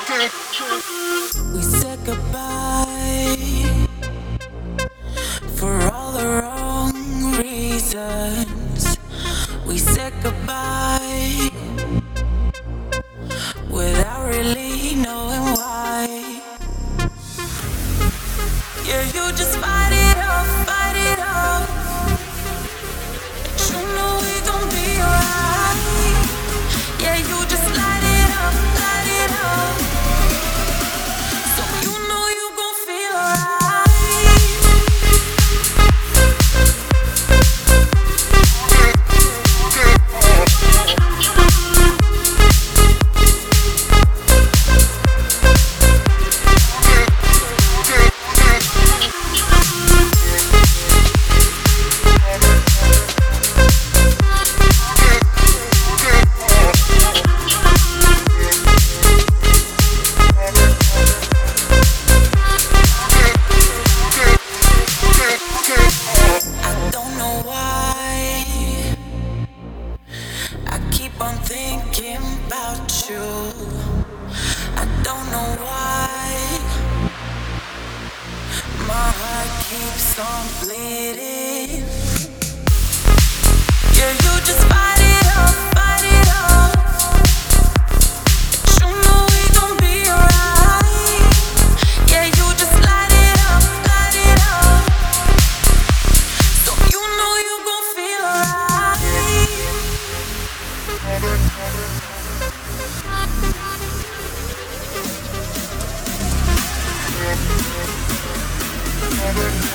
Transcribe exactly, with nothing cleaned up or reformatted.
We said goodbye for all the wrong reasons. We said goodbye without really knowing why. Yeah, you just fight it off, fight it off. You know we gon' be alright. Yeah, you just light it up, light it up. So you know you gon' feel alright. I don't know why I keep on thinking about you. I don't know why my heart keeps on bleeding. Yeah, you just fight it off, fight it off. You know we gon' be alright. Yeah, you just light it up, light it up. So you know you gon' feel alright.